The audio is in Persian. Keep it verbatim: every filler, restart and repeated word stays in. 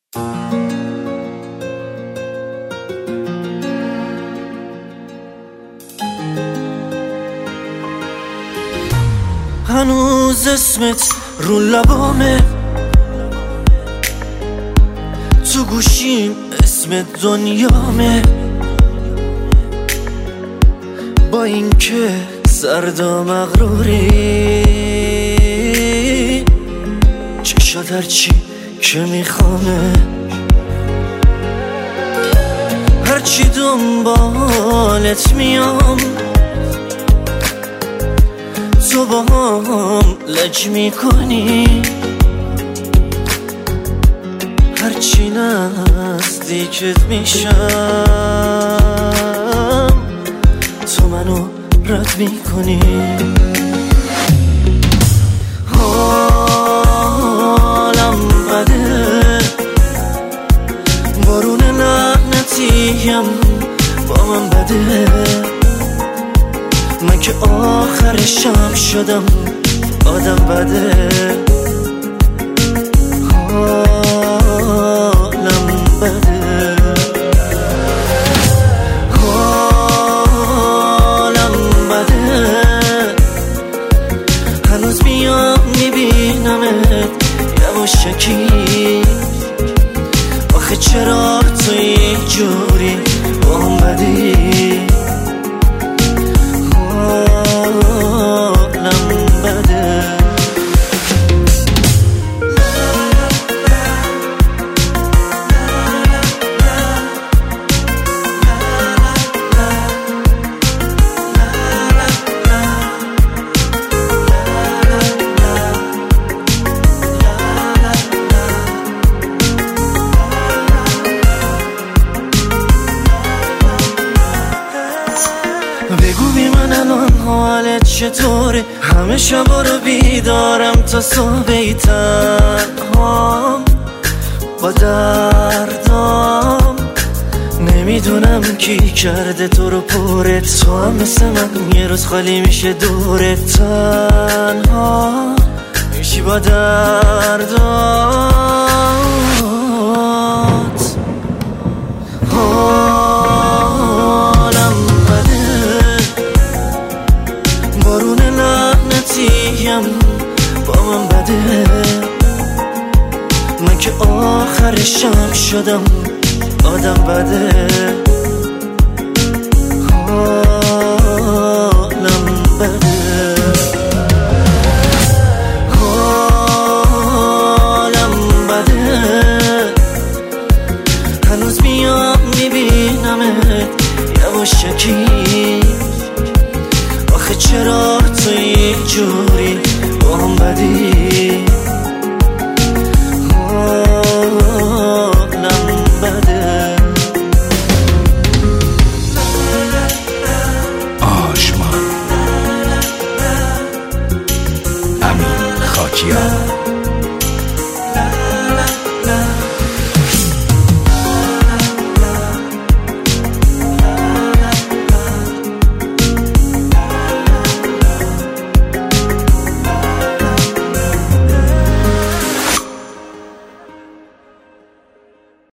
هنوز اسمت رو لبامه، تو گوشیم اسمت دنیامه. با اینکه سرد و مغروری، چشات هرچی که میخوامه. هرچی دنبالت میام، تو با هم لج میکنی. هرچی نزدیکت میشم، تو منو رد میکنی. حالم بده، بارون لعنتیم با من بده. من که آخرشم شدم آدم بده. حالم بده، حالم بده. هنوز میام میبینمت یواشکی. آخه چرا تو اینجوری با هم بدی؟ بگو بی من الان حالت چطوره؟ همه شبا رو بیدارم تا صبح تنهام با دردام. نمیدونم کی کرده تو رو پرت، تو هم مثل من یه روز خالی میشه دورت. تنها میشی با دردات. بارون لعنتیم با من بده. من که آخرشم شدم آدم بده.